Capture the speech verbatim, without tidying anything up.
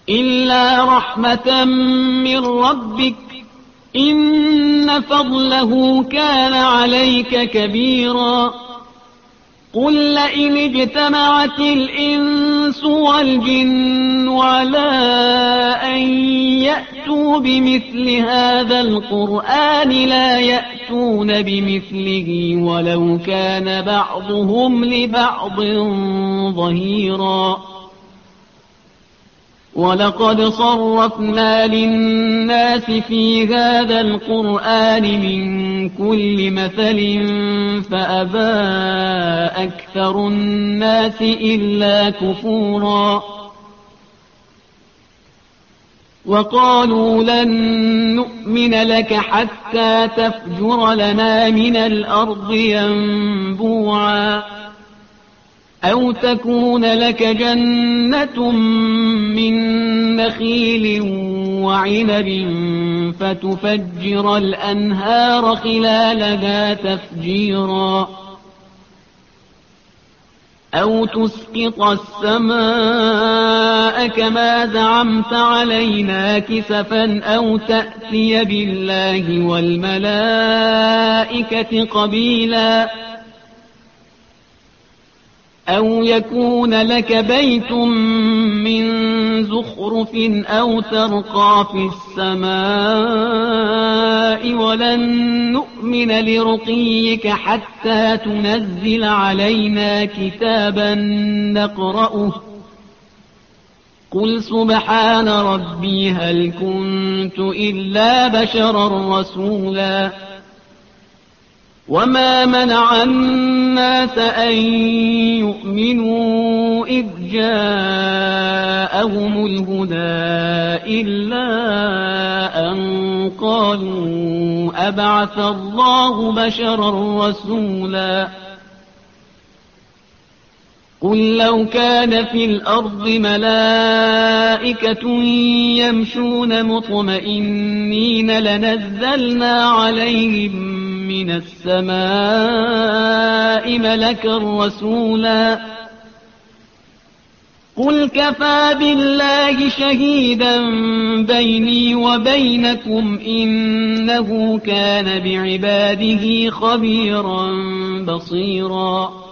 إلا رحمة من ربك إن فضله كان عليك كبيرا قل لئن اجتمعت الإنس والجن على أن يأتوا بمثل هذا القرآن لا يأتون بمثله ولو كان بعضهم لبعض ظهيرا ولقد صرفنا للناس في هذا القرآن من كل مثل فأبى أكثر الناس إلا كفورا وقالوا لن نؤمن لك حتى تفجر لنا من الأرض ينبوعا أو تكون لك جنة من نخيل وعنب فتفجر الأنهار خلالها تفجيرا أو تسقط السماء كما زعمت علينا كسفا أو تأتي بالله والملائكة قبيلا أو يكون لك بيت من زخرف أو ترقى في السماء ولن نؤمن لرقيك حتى تنزل علينا كتابا نقرأه قل سبحان ربي هل كنت إلا بشرا رسولا وما منع الناس أن يؤمنوا إذ جاءهم الهدى إلا أن قالوا أبعث الله بشرا رسولا قل لو كان في الأرض ملائكة يمشون مطمئنين لنزلنا عليهم من السماء ملكا رسولا قل كفى بالله شهيدا بيني وبينكم إنه كان بعباده خبيرا بصيرا